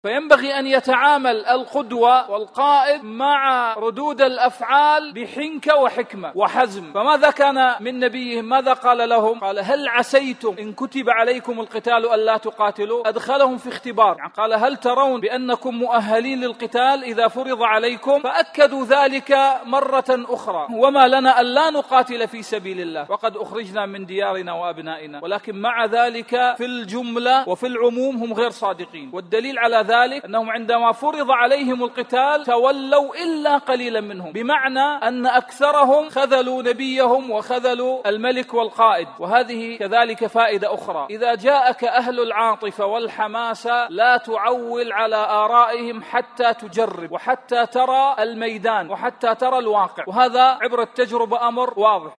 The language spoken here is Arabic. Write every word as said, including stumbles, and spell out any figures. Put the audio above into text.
فينبغي أن يتعامل القدوة والقائد مع ردود الأفعال بحنكة وحكمة وحزم. فماذا كان من نبيهم؟ ماذا قال لهم؟ قال: هل عسيتم إن كتب عليكم القتال ألا تقاتلوا؟ أدخلهم في اختبار، يعني قال: هل ترون بأنكم مؤهلين للقتال إذا فرض عليكم؟ فأكدوا ذلك مرة أخرى: وما لنا ألا نقاتل في سبيل الله وقد أخرجنا من ديارنا وأبنائنا. ولكن مع ذلك في الجملة وفي العموم هم غير صادقين. والدليل على ذلك أنهم عندما فرض عليهم القتال تولوا إلا قليلا منهم، بمعنى أن أكثرهم خذلوا نبيهم وخذلوا الملك والقائد. وهذه كذلك فائدة أخرى: إذا جاءك أهل العاطفة والحماسة لا تعول على آرائهم حتى تجرب وحتى ترى الميدان وحتى ترى الواقع. وهذا عبر التجربة أمر واضح.